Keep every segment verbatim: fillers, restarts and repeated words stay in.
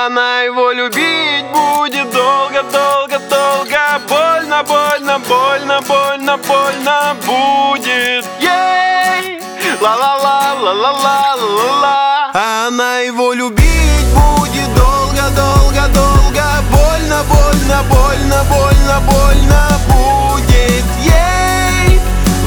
Она его любить будет долго, долго, долго. Больно, больно, больно, больно, больно будет ей. Ла-ла-ла, ла-ла-ла, ла-ла-ла. Она его любить будет долго, долго, долго. Больно, больно, больно, больно, больно будет ей.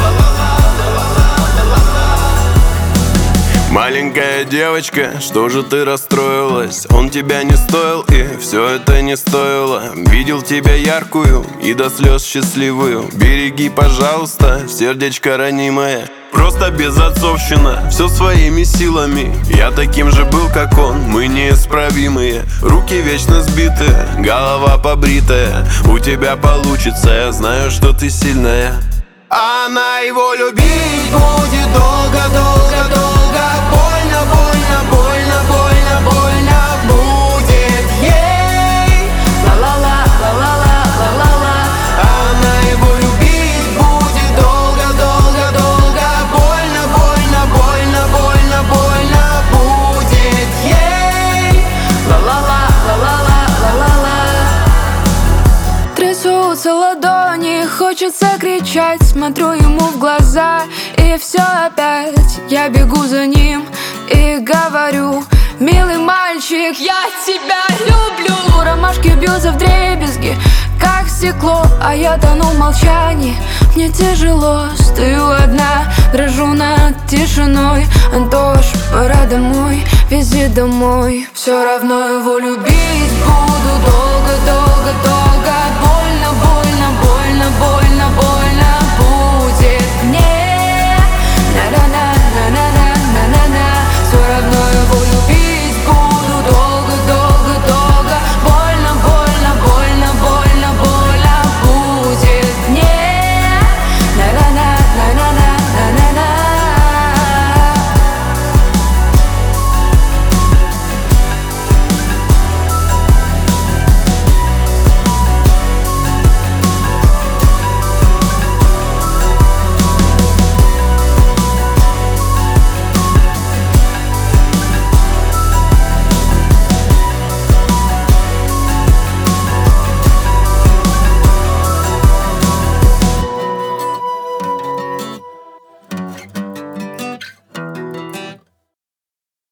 Маленькая девочка, что же ты расстроилась? Он тебя не стоил, и все это не стоило. Видел тебя яркую и до слез счастливую. Береги, пожалуйста, сердечко ранимое. Просто безотцовщина, все своими силами. Я таким же был, как он, мы неисправимые. Руки вечно сбитые, голова побритая. У тебя получится, я знаю, что ты сильная. Она его любить будет долго, долго, долго. Больно, больно, больно, больно, больно будет ей. Ла-ла-ла, ла-ла-ла, ла-ла-ла. Она его любить будет долго, долго, долго. Больно, больно, больно, больно, больно будет ей. Ла-ла-ла, ла-ла-ла, ла-ла-ла. Трясутся ладони, хочется кричать. Смотрю ему в глаза, и все опять. Я бегу за ним и говорю: милый мальчик, я тебя люблю. Ромашки бьются вдребезги, как стекло, а я тону в молчании. Мне тяжело, стою одна, дрожу над тишиной. Антош, пора домой, вези домой. Все равно его любить